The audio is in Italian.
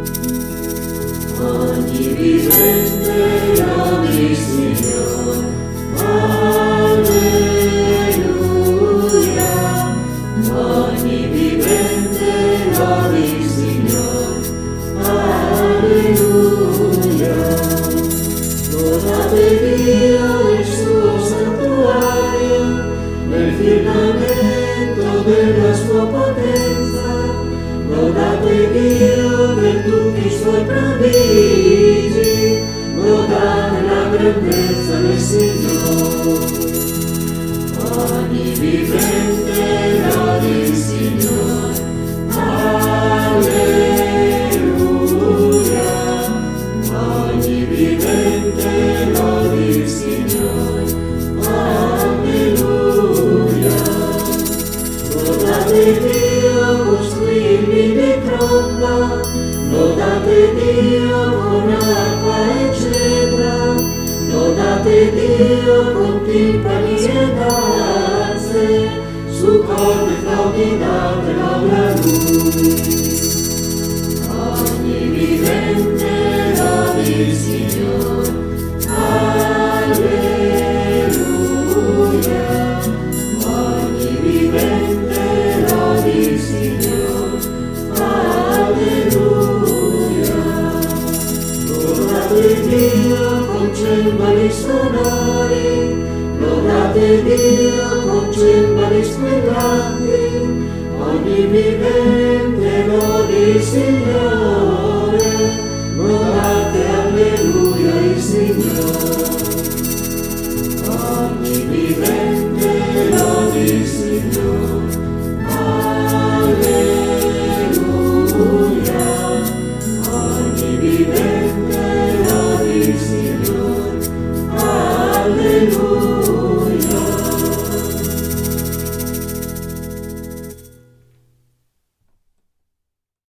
Ogni vivente lodi il Signor, alleluia. Ogni vivente lodi il Signor, alleluia. Lodate Dio nel suo santuario, nel firmamento della sua potenza. Lodate Dio per tutti i suoi prodigi, lodate la grandezza del Signore. Ogni vivente lodi il Signore, alleluia. Ogni vivente lodi il Signore, alleluia. Lodate Dio con squilli di tromba, lodate Dio con arpa e cetra, lodate Dio con timpani e danze, su corde flauti date lode a Lui. Ogni vivente lodi il Signore, alleluia. Ogni vivente lodi il Signore, alleluia. Lodate Dio con cembali sonori, lodate Dio con cembali squillanti. Ogni vivente lodi il Signore, lodate alleluia il Signore. Ogni vivente lodi il Signore, alleluia. Ogni vivente lodi il Signore, alleluia.